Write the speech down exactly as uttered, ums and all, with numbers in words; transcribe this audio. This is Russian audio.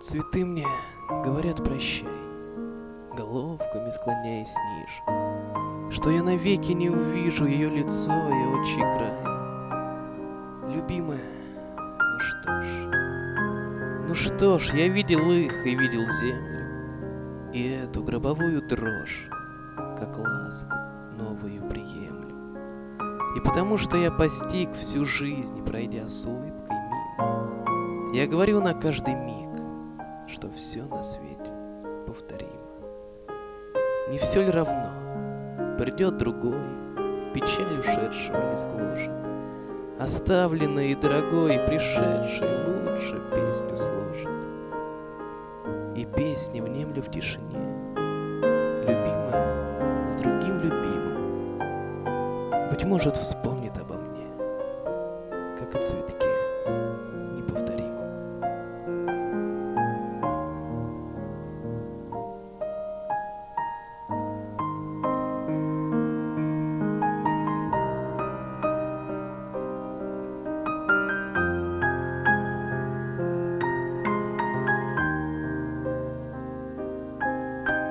Цветы мне говорят прощай, головками склоняясь ниже, что я навеки не увижу ее лицо и очи край. Любимая, ну что ж, ну что ж, я видел их и видел землю, и эту гробовую дрожь, как ласку новую приемлю. И потому что я постиг всю жизнь, пройдя с улыбкой мимо, я говорю на каждый миг, что все на свете повторимо. Не все ли равно? Придет другой, печаль ушедшего не сгложит, оставленный и дорогой, пришедший лучше песню сложит. И песни внемлю в тишине, любимая с другим любимым, быть может, вспомнит обо мне, как о цветке.